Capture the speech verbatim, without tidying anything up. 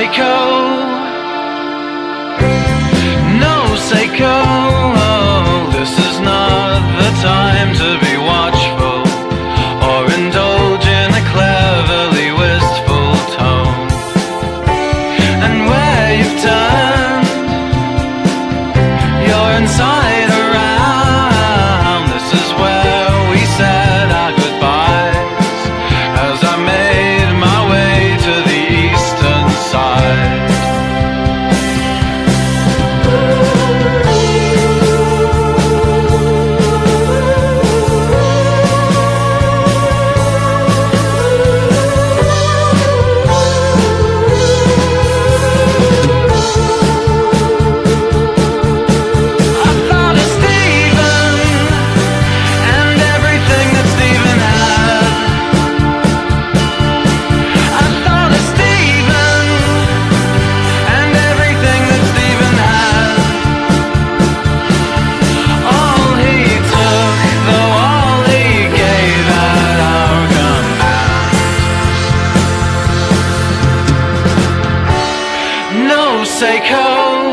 Seiko, no Seiko. This is not the time to be watchful or indulge in a cleverly wistful tone. And where you've turned your inside around, this is where we said our goodbyes as I made my way to the eastern side. Seiko.